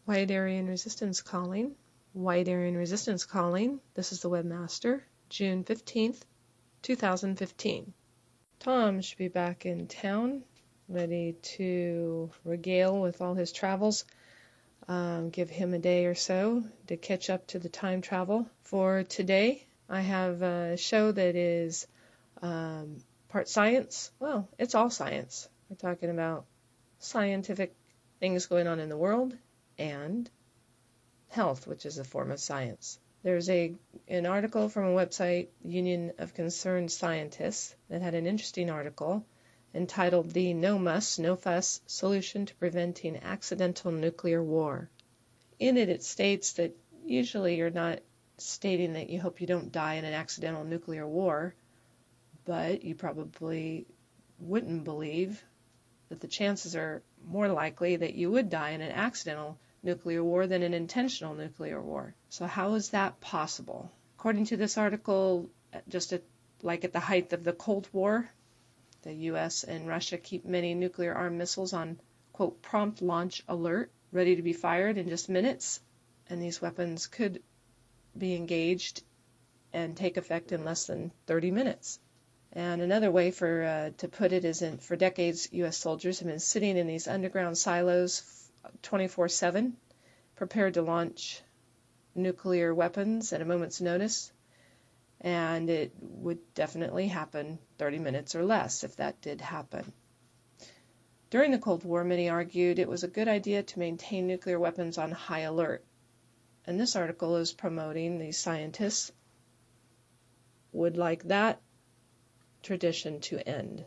Wide Area Resistance Calling. Wide Area Resistance Calling. This is the Webmaster, June 15th, 2015. Tom should be back in town, ready to regale with all his travels. Give him a day or so to catch up to the time travel. For today, I have a show that is part science. Well, it's all science. We're talking about scientific things going on in the world and health, which is a form of science. There's an article from a website, Union of Concerned Scientists, that had an interesting article entitled The No Muss, No Fuss Solution to Preventing Accidental Nuclear War. In it, it states that usually you're not stating that you hope you don't die in an accidental nuclear war, but you probably wouldn't believe that the chances are more likely that you would die in an accidental nuclear war than an intentional nuclear war. So how is that possible? According to this article, like at the height of the Cold War, the U.S. and Russia keep many nuclear-armed missiles on, quote, prompt launch alert, ready to be fired in just minutes, and these weapons could be engaged and take effect in less than 30 minutes. And another way to put it is for decades, U.S. soldiers have been sitting in these underground silos 24/7, prepared to launch nuclear weapons at a moment's notice, and it would definitely happen 30 minutes or less if that did happen. During the Cold War, many argued it was a good idea to maintain nuclear weapons on high alert, and this article is promoting these scientists would like that tradition to end.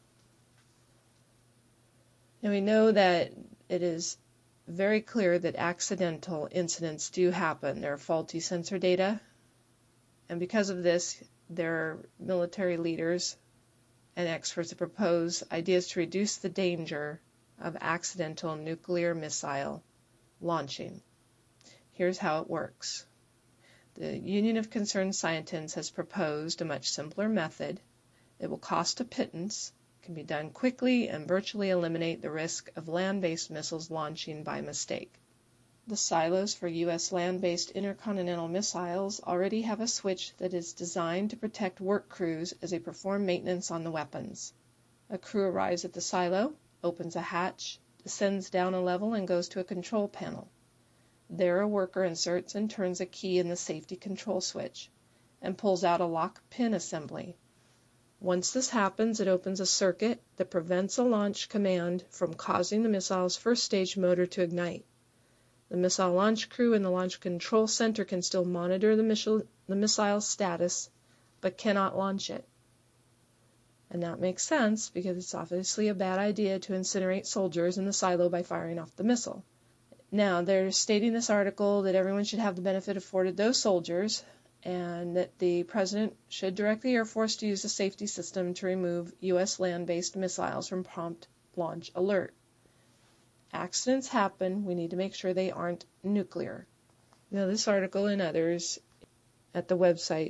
Now we know that it is very clear that accidental incidents do happen. There are faulty sensor data, and because of this, there are military leaders and experts that propose ideas to reduce the danger of accidental nuclear missile launching. Here's how it works. The Union of Concerned Scientists has proposed a much simpler method. It will cost a pittance, can be done quickly, and virtually eliminate the risk of land-based missiles launching by mistake. The silos for U.S. land-based intercontinental missiles already have a switch that is designed to protect work crews as they perform maintenance on the weapons. A crew arrives at the silo, opens a hatch, descends down a level, and goes to a control panel. There a worker inserts and turns a key in the safety control switch and pulls out a lock pin assembly. Once this happens, it opens a circuit that prevents a launch command from causing the missile's first stage motor to ignite. The missile launch crew in the Launch Control Center can still monitor the missile's status, but cannot launch it. And that makes sense because it's obviously a bad idea to incinerate soldiers in the silo by firing off the missile. Now, they're stating in this article that everyone should have the benefit afforded those soldiers, and that the President should direct the Air Force to use the safety system to remove U.S. land-based missiles from prompt launch alert. Accidents happen. We need to make sure they aren't nuclear. Now, this article and others at the website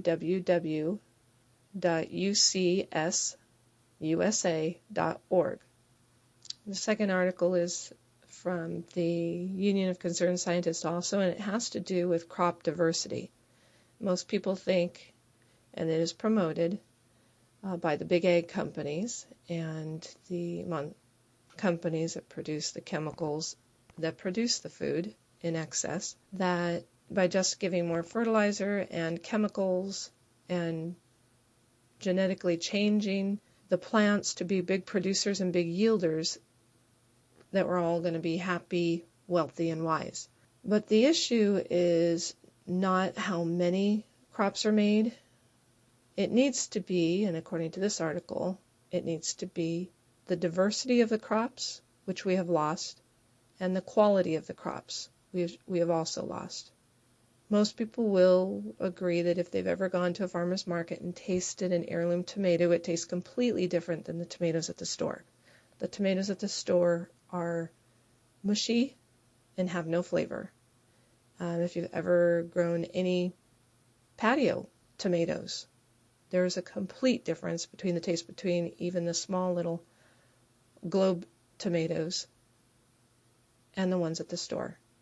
www.ucsusa.org. The second article is from the Union of Concerned Scientists also, and it has to do with crop diversity. Most people think, and it is promoted by the big ag companies and the companies that produce the chemicals that produce the food in excess, that by just giving more fertilizer and chemicals and genetically changing the plants to be big producers and big yielders, that we're all going to be happy, wealthy, and wise. But the issue is not how many crops are made. It needs to be, and according to this article, it needs to be the diversity of the crops, which we have lost, and the quality of the crops, we have also lost. Most people will agree that if they've ever gone to a farmer's market and tasted an heirloom tomato, it tastes completely different than the tomatoes at the store. The tomatoes at the store are mushy and have no flavor. If you've ever grown any patio tomatoes, there's a complete difference between the taste between even the small little globe tomatoes and the ones at the store.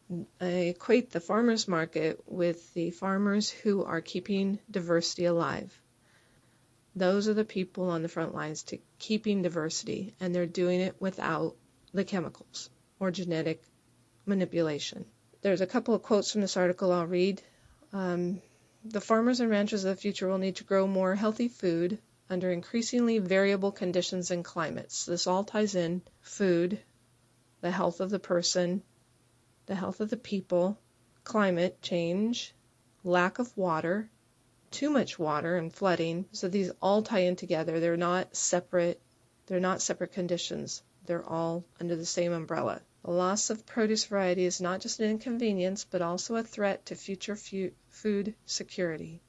I equate the farmers market with the farmers who are keeping diversity alive. Those are the people on the front lines to keeping diversity, and they're doing it without the chemicals or genetic manipulation. There's a couple of quotes from this article I'll read. The farmers and ranchers of the future will need to grow more healthy food under increasingly variable conditions and climates. This all ties in food, the health of the person, the health of the people, climate change, lack of water, too much water and flooding. So these all tie in together. They're not separate conditions. They're all under the same umbrella. The loss of produce variety is not just an inconvenience, but also a threat to future food security.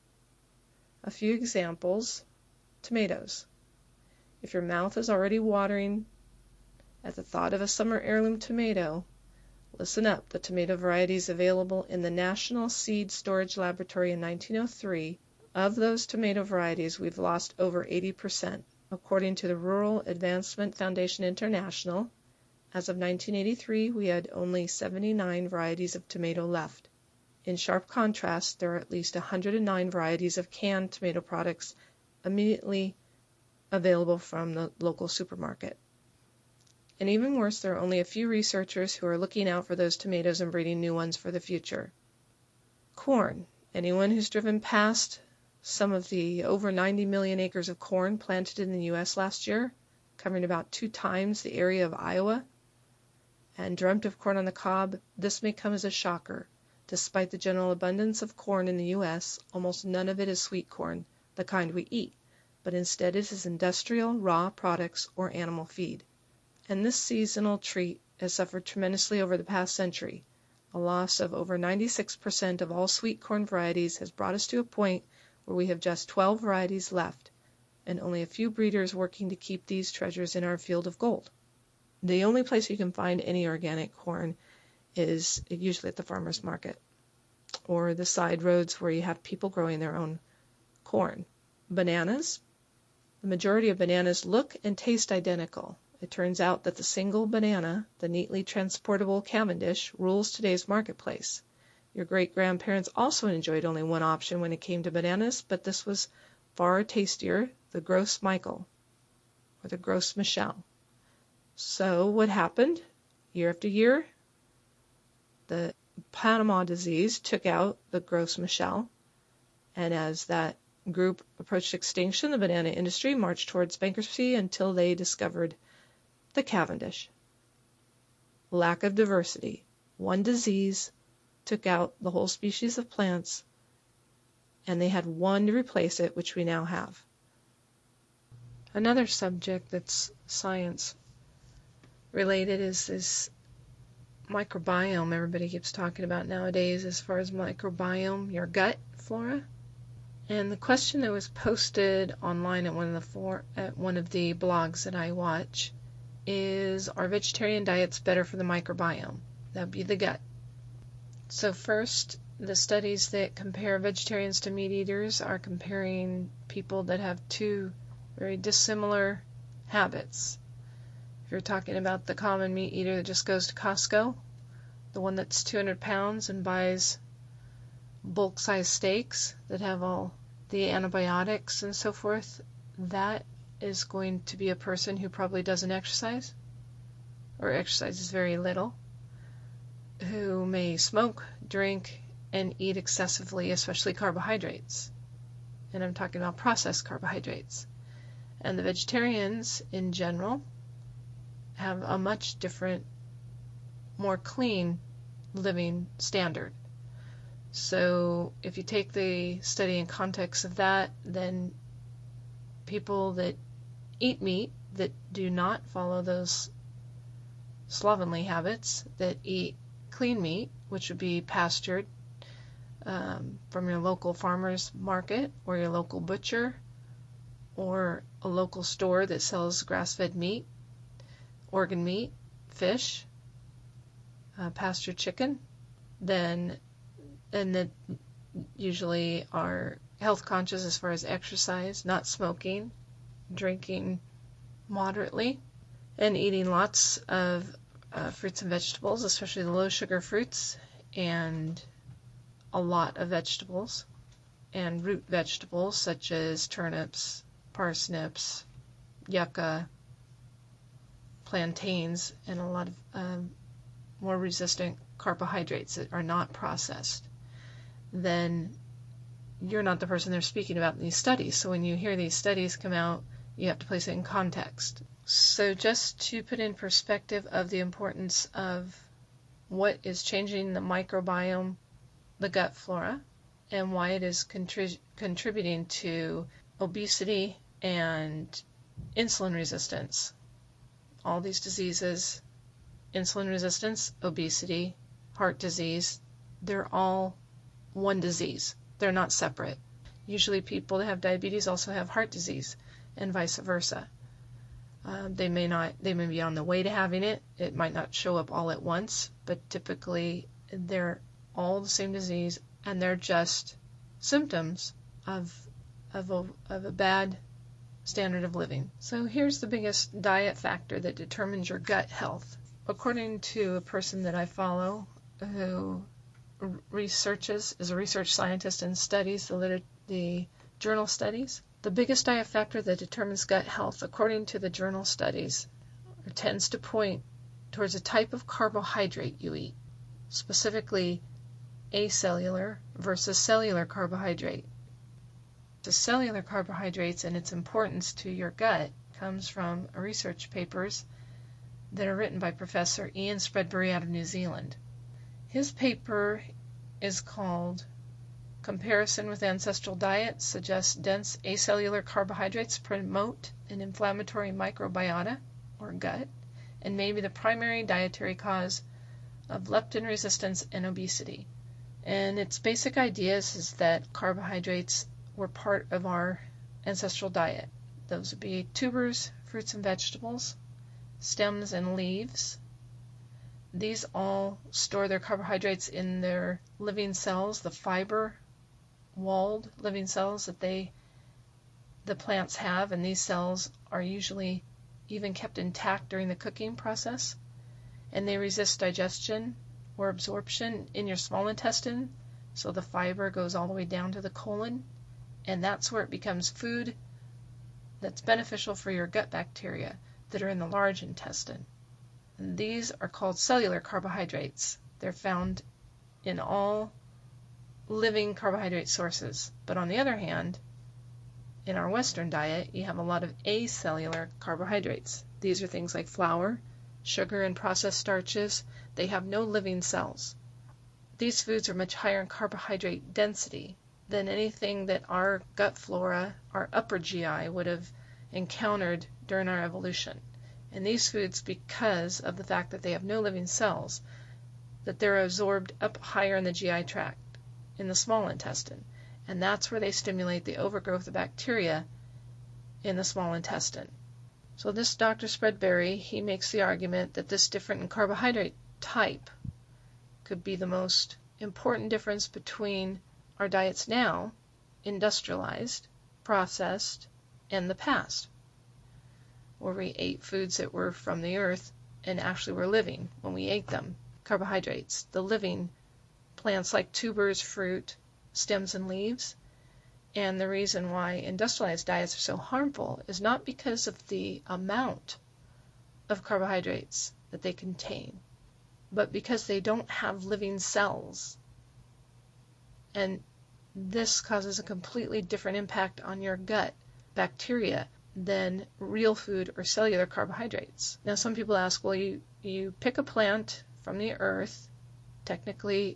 A few examples. Tomatoes. If your mouth is already watering at the thought of a summer heirloom tomato, listen up. The tomato varieties available in the National Seed Storage Laboratory in 1903, of those tomato varieties, we've lost over 80%. According to the Rural Advancement Foundation International, as of 1983, we had only 79 varieties of tomato left. In sharp contrast, there are at least 109 varieties of canned tomato products immediately available from the local supermarket. And even worse, there are only a few researchers who are looking out for those tomatoes and breeding new ones for the future. Corn. Anyone who's driven past some of the over 90 million acres of corn planted in the U.S. last year, covering about 2 times the area of Iowa, and dreamt of corn on the cob, this may come as a shocker. Despite the general abundance of corn in the U.S., almost none of it is sweet corn, the kind we eat, but instead it is industrial, raw products or animal feed. And this seasonal treat has suffered tremendously over the past century. A loss of over 96% of all sweet corn varieties has brought us to a point where we have just 12 varieties left, and only a few breeders working to keep these treasures in our field of gold. The only place you can find any organic corn is usually at the farmer's market or the side roads where you have people growing their own corn. Bananas. The majority of bananas look and taste identical. It turns out that the single banana, the neatly transportable Cavendish, rules today's marketplace. Your great-grandparents also enjoyed only one option when it came to bananas, but this was far tastier, the Gros Michel, or the Gros Michel. So what happened? Year after year, the Panama disease took out the Gros Michel, and as that group approached extinction, the banana industry marched towards bankruptcy until they discovered the Cavendish. Lack of diversity. One disease took out the whole species of plants, and they had one to replace it, which we now have. Another subject that's science related is this microbiome everybody keeps talking about nowadays as far as microbiome, your gut flora. And the question that was posted online at one of the blogs that I watch is, are vegetarian diets better for the microbiome? That would be the gut. So first, the studies that compare vegetarians to meat eaters are comparing people that have 2 very dissimilar habits. If you're talking about the common meat eater that just goes to Costco, the one that's 200 pounds and buys bulk-sized steaks that have all the antibiotics and so forth, that is going to be a person who probably doesn't exercise, or exercises very little, who may smoke, drink, and eat excessively, especially carbohydrates. And I'm talking about processed carbohydrates. And the vegetarians, in general, have a much different, more clean living standard. So if you take the study in context of that, then people that eat meat, that do not follow those slovenly habits, that eat clean meat, which would be pastured from your local farmer's market or your local butcher or a local store that sells grass-fed meat, organ meat, fish, pastured chicken, and that usually are health conscious as far as exercise, not smoking, drinking moderately, and eating lots of fruits and vegetables, especially the low sugar fruits, and a lot of vegetables and root vegetables such as turnips, parsnips, yucca, plantains, and a lot of more resistant carbohydrates that are not processed, then you're not the person they're speaking about in these studies. So when you hear these studies come out, you have to place it in context. So just to put in perspective of the importance of what is changing the microbiome, the gut flora, and why it is contributing to obesity and insulin resistance. All these diseases, insulin resistance, obesity, heart disease, they're all one disease. They're not separate. Usually people that have diabetes also have heart disease, and vice versa. They may be on the way to having it. It might not show up all at once, but typically they're all the same disease, and they're just symptoms of a bad standard of living. So here's the biggest diet factor that determines your gut health. According to a person that I follow who is a research scientist and studies the journal studies, the biggest diet factor that determines gut health, according to the journal studies, tends to point towards a type of carbohydrate you eat, specifically acellular versus cellular carbohydrate. The cellular carbohydrates and its importance to your gut comes from research papers that are written by Professor Ian Spreadbury out of New Zealand. His paper is called Comparison with Ancestral Diets Suggests Dense Acellular Carbohydrates Promote an Inflammatory Microbiota, or gut, and may be the primary dietary cause of leptin resistance and obesity. And its basic ideas is that carbohydrates were part of our ancestral diet. Those would be tubers, fruits and vegetables, stems and leaves. These all store their carbohydrates in their living cells, the fiber-walled living cells that the plants have, and these cells are usually even kept intact during the cooking process, and they resist digestion or absorption in your small intestine, so the fiber goes all the way down to the colon, and that's where it becomes food that's beneficial for your gut bacteria that are in the large intestine. And these are called cellular carbohydrates. They're found in all living carbohydrate sources. But on the other hand, in our Western diet, you have a lot of acellular carbohydrates. These are things like flour, sugar, and processed starches. They have no living cells. These foods are much higher in carbohydrate density than anything that our gut flora, our upper GI, would have encountered during our evolution. And these foods, because of the fact that they have no living cells, that they're absorbed up higher in the GI tract, in the small intestine. And that's where they stimulate the overgrowth of bacteria in the small intestine. So this Dr. Spreadbury, he makes the argument that this different in carbohydrate type could be the most important difference between our diets now, industrialized, processed, and the past, where we ate foods that were from the earth and actually were living when we ate them. Carbohydrates, the living plants like tubers, fruit, stems, and leaves. And the reason why industrialized diets are so harmful is not because of the amount of carbohydrates that they contain, but because they don't have living cells. And this causes a completely different impact on your gut bacteria than real food or cellular carbohydrates. Now some people ask, well, you pick a plant from the earth, technically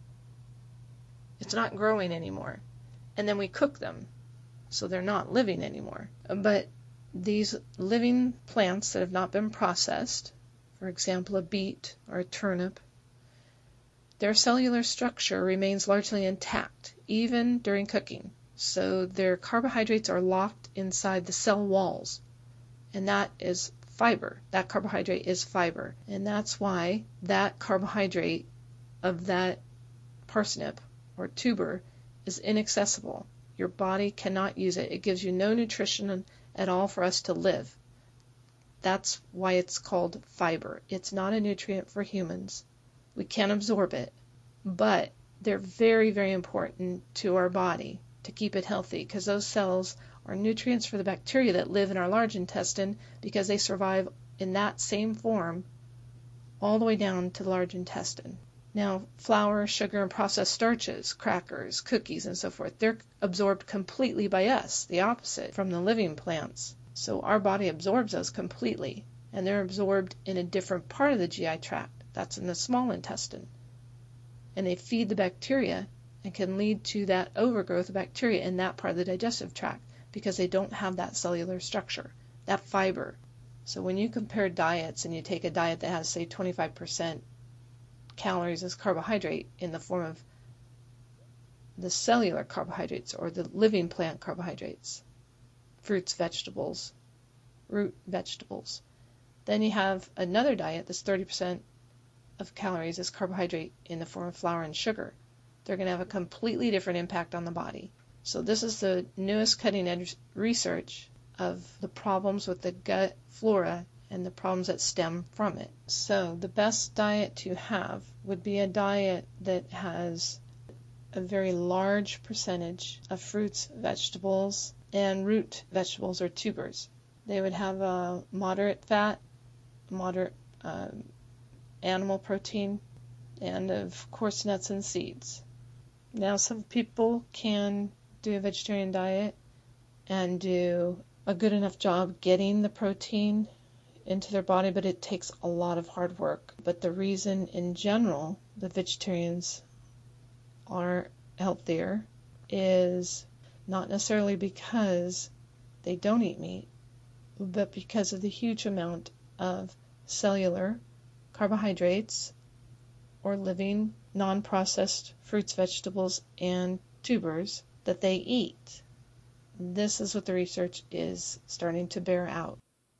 it's not growing anymore, and then we cook them, so they're not living anymore. But these living plants that have not been processed, for example a beet or a turnip, their cellular structure remains largely intact, even during cooking. So their carbohydrates are locked inside the cell walls, and that is fiber. That carbohydrate is fiber, and that's why that carbohydrate of that parsnip or tuber is inaccessible. Your body cannot use it. It gives you no nutrition at all for us to live. That's why it's called fiber. It's not a nutrient for humans. We can't absorb it. but they're very, very important to our body to keep it healthy, because those cells are nutrients for the bacteria that live in our large intestine, because they survive in that same form all the way down to the large intestine. Now, flour, sugar, and processed starches, crackers, cookies, and so forth, they're absorbed completely by us, the opposite from the living plants. So our body absorbs those completely, and they're absorbed in a different part of the GI tract. That's in the small intestine. And they feed the bacteria and can lead to that overgrowth of bacteria in that part of the digestive tract, because they don't have that cellular structure, that fiber. So when you compare diets and you take a diet that has, say, 25% calories as carbohydrate in the form of the cellular carbohydrates or the living plant carbohydrates, fruits, vegetables, root vegetables, then you have another diet that's 30% of calories as carbohydrate in the form of flour and sugar. They're going to have a completely different impact on the body. So this is the newest cutting-edge research of the problems with the gut flora and the problems that stem from it. So the best diet to have would be a diet that has a very large percentage of fruits, vegetables, and root vegetables or tubers. They would have a moderate fat, moderate animal protein, and of course nuts and seeds. Now, some people can do a vegetarian diet and do a good enough job getting the protein into their body, but it takes a lot of hard work. But the reason in general the vegetarians are healthier is not necessarily because they don't eat meat, but because of the huge amount of cellular carbohydrates or living non-processed fruits, vegetables, and tubers that they eat. This is what the research is starting to bear out.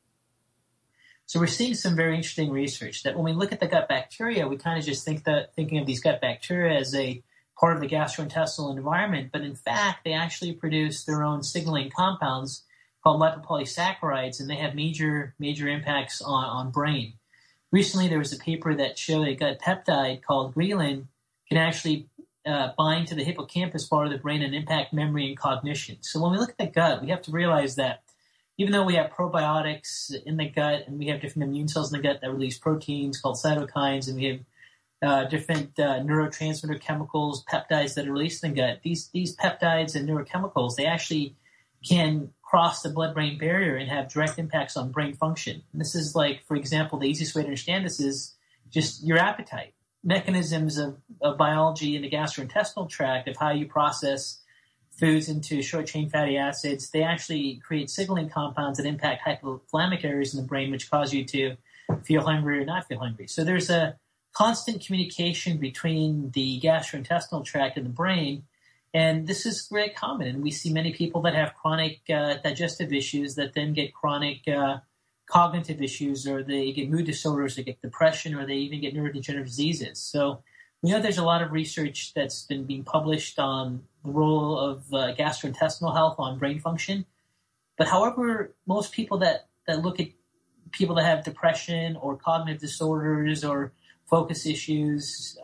So we're seeing some very interesting research that when we look at the gut bacteria, we kind of just thinking of these gut bacteria as a part of the gastrointestinal environment, but in fact, they actually produce their own signaling compounds called lipopolysaccharides, and they have major impacts on brain. Recently, there was a paper that showed a gut peptide called ghrelin can actually bind to the hippocampus part of the brain and impact memory and cognition. So when we look at the gut, we have to realize that even though we have probiotics in the gut and we have different immune cells in the gut that release proteins called cytokines, and we have different neurotransmitter chemicals, peptides that are released in the gut, these peptides and neurochemicals, they actually can cross the blood-brain barrier and have direct impacts on brain function. And this is like, for example, the easiest way to understand this is just your appetite. Mechanisms of biology in the gastrointestinal tract of how you process foods into short-chain fatty acids, they actually create signaling compounds that impact hypothalamic areas in the brain, which cause you to feel hungry or not feel hungry. So there's a constant communication between the gastrointestinal tract and the brain, and this is very common. And we see many people that have chronic digestive issues that then get chronic cognitive issues, or they get mood disorders, they get depression, or they even get neurodegenerative diseases. So we know there's a lot of research that's been being published on the role of gastrointestinal health on brain function. But however, most people that look at people that have depression or cognitive disorders or focus issues,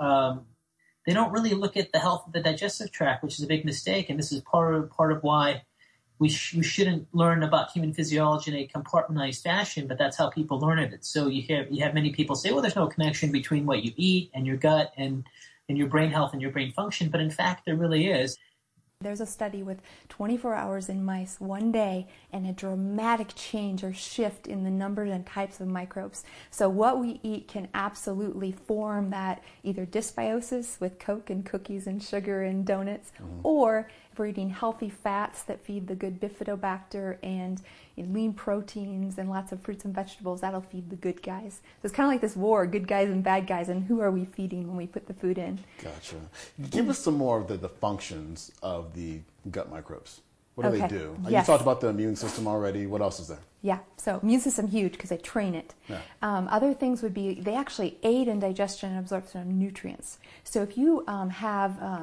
they don't really look at the health of the digestive tract, which is a big mistake. And this is part of why we shouldn't learn about human physiology in a compartmentalized fashion, but that's how people learn it. So you have many people say, well, there's no connection between what you eat and your gut and your brain health and your brain function, but in fact there really is. There's a study with 24 hours in mice one day and a dramatic change or shift in the numbers and types of microbes. So what we eat can absolutely form that either dysbiosis with Coke and cookies and sugar and donuts, or if we're eating healthy fats that feed the good bifidobacter and lean proteins and lots of fruits and vegetables, that'll feed the good guys. So it's kind of like this war, good guys and bad guys, and who are we feeding when we put the food in? Gotcha. Give us some more of the functions of the gut microbes. What do they do? Yes. You talked about the immune system already. What else is there? Yeah, so immune system huge because they train it. Yeah. Other things would be they actually aid in digestion and absorption of nutrients. So if you have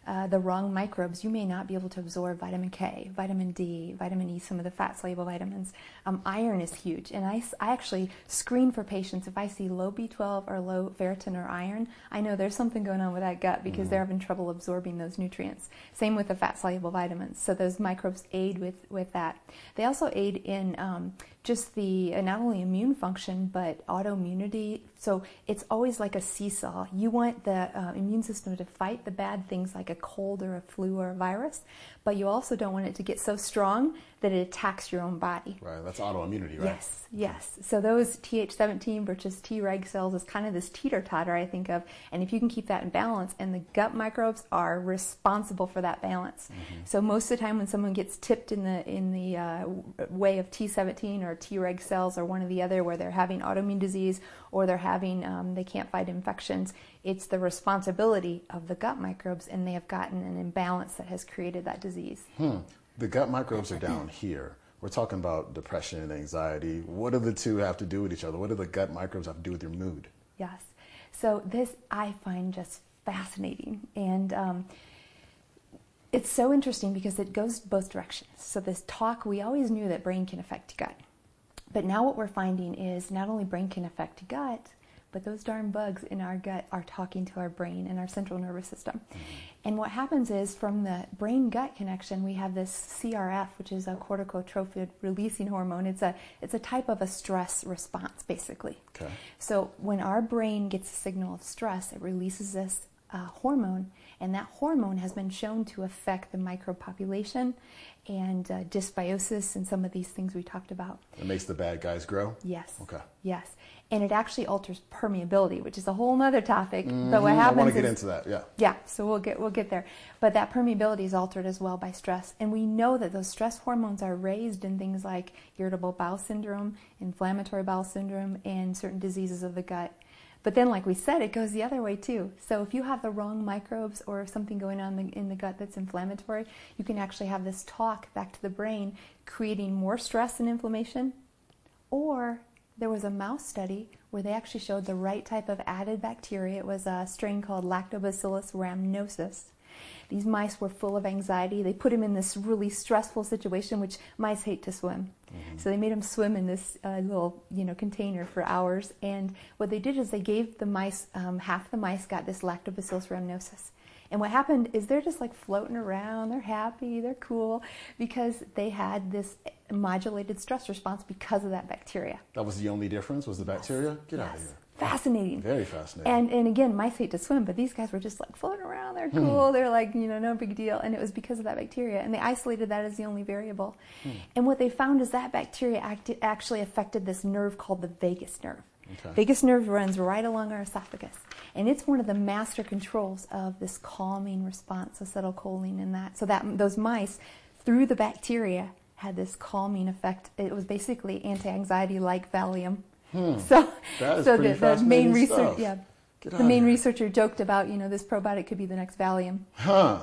the wrong microbes, you may not be able to absorb vitamin K, vitamin D, vitamin E, some of the fat-soluble vitamins. Iron is huge, and I actually screen for patients. If I see low B12 or low ferritin or iron, I know there's something going on with that gut because they're having trouble absorbing those nutrients. Same with the fat-soluble vitamins. So those microbes aid with that. They also aid in just the not only immune function but autoimmunity. So it's always like a seesaw. You want the immune system to fight the bad things like a cold or a flu or a virus, but you also don't want it to get so strong that it attacks your own body. Right, that's autoimmunity, right? Yes. So those Th17 versus Treg cells is kind of this teeter-totter I think of, and if you can keep that in balance, and the gut microbes are responsible for that balance. So most of the time when someone gets tipped in the way of T17 or Treg cells or one or the other, where they're having autoimmune disease or they're having they can't fight infections, it's the responsibility of the gut microbes, and they have gotten an imbalance that has created that disease. The gut microbes are down here. We're talking about depression and anxiety. What do the two have to do with each other? What do the gut microbes have to do with your mood? Yes. So this I find just fascinating. And it's so interesting because it goes both directions. So this talk, we always knew that brain can affect gut. But now what we're finding is not only brain can affect gut, but those darn bugs in our gut are talking to our brain and our central nervous system. And what happens is from the brain-gut connection, we have this CRF, which is a corticotrophin-releasing hormone. It's a type of a stress response, basically. Okay. So when our brain gets a signal of stress, it releases this hormone, and that hormone has been shown to affect the microbe population and dysbiosis and some of these things we talked about. It makes the bad guys grow? Yes. Okay. Yes. And it actually alters permeability, which is a whole other topic. But what happens I want to get into that, yeah. Yeah, so we'll get there. But that permeability is altered as well by stress. And we know that those stress hormones are raised in things like irritable bowel syndrome, inflammatory bowel syndrome, and certain diseases of the gut. But then, like we said, it goes the other way too. So if you have the wrong microbes or something going on in the gut that's inflammatory, you can actually have this talk back to the brain, creating more stress and inflammation. Or there was a mouse study where they actually showed the right type of added bacteria. It was a strain called Lactobacillus rhamnosus. These mice were full of anxiety. They put them in this really stressful situation, which mice hate to swim. So they made them swim in this little container for hours. And what they did is they gave the mice, half the mice got this Lactobacillus rhamnosus. And what happened is they're just like floating around. They're happy. They're cool because they had this modulated stress response because of that bacteria. That was the only difference, was the bacteria? Get out of here. Fascinating. Very fascinating. And again, mice hate to swim, but these guys were just like floating around. They're cool. They're like, no big deal. And it was because of that bacteria. And they isolated that as the only variable. And what they found is that bacteria actually affected this nerve called the vagus nerve. Okay. Vagus nerve runs right along our esophagus. And it's one of the master controls of this calming response, acetylcholine and that. So that those mice, through the bacteria, had this calming effect. It was basically anti-anxiety like Valium. So the main research, the main researcher joked about, this probiotic could be the next Valium. Yeah.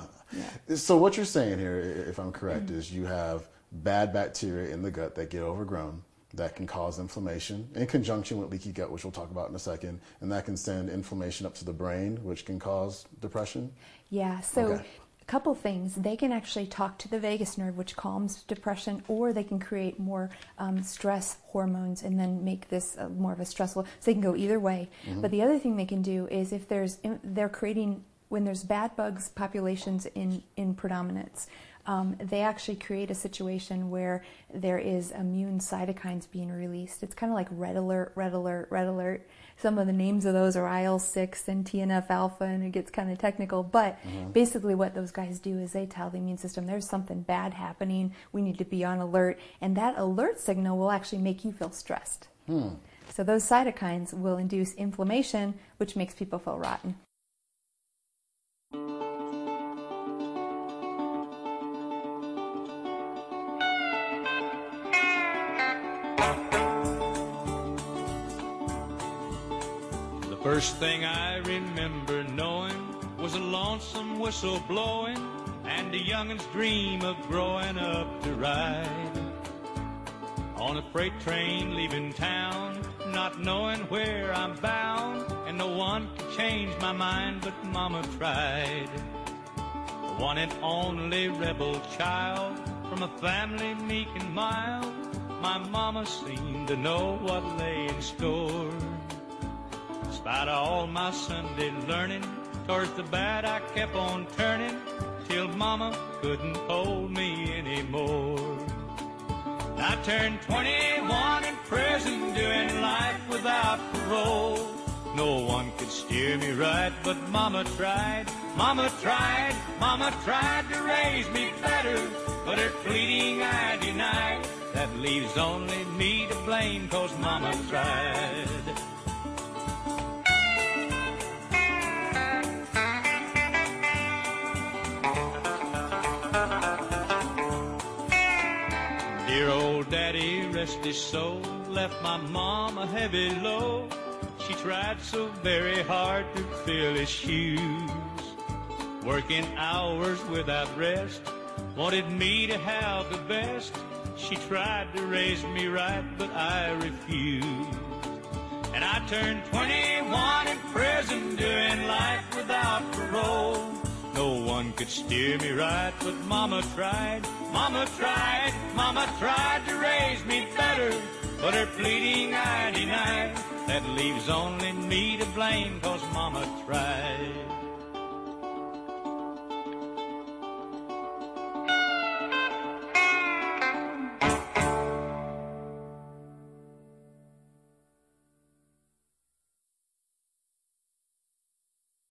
So what you're saying here, if I'm correct, is you have bad bacteria in the gut that get overgrown, that can cause inflammation in conjunction with leaky gut, which we'll talk about in a second, and that can send inflammation up to the brain, which can cause depression? Yeah, so a couple things. They can actually talk to the vagus nerve, which calms depression, or they can create more stress hormones and then make this more of a stressful, so they can go either way. But the other thing they can do is if they're creating, when there's bad bugs populations in predominance, they actually create a situation where there is immune cytokines being released. It's kind of like red alert, red alert, red alert. Some of the names of those are IL-6 and TNF-alpha, and it gets kind of technical. But basically what those guys do is they tell the immune system there's something bad happening, we need to be on alert, and that alert signal will actually make you feel stressed. So those cytokines will induce inflammation, which makes people feel rotten. First thing I remember knowing was a lonesome whistle blowing and a youngin's dream of growing up to ride on a freight train leaving town, not knowing where I'm bound, and no one could change my mind but Mama tried. one and only rebel child from a family meek and mild. My mama seemed to know what lay in store. Despite all my Sunday learning, towards the bad I kept on turning, till mama couldn't hold me anymore. I turned 21 in prison, doing life without parole. No one could steer me right, but mama tried, mama tried, mama tried to raise me better, but her pleading I denied. That leaves only me to blame, 'cause mama tried. Dear old daddy, rest his soul, left my mom a heavy load. She tried so very hard to fill his shoes, working hours without rest, wanted me to have the best. She tried to raise me right, but I refused. And I turned 21 in prison, doing life without parole. No one could steer me right, but mama tried, mama tried, mama tried to raise me better, but her pleading I denied. That leaves only me to blame, 'cause mama tried.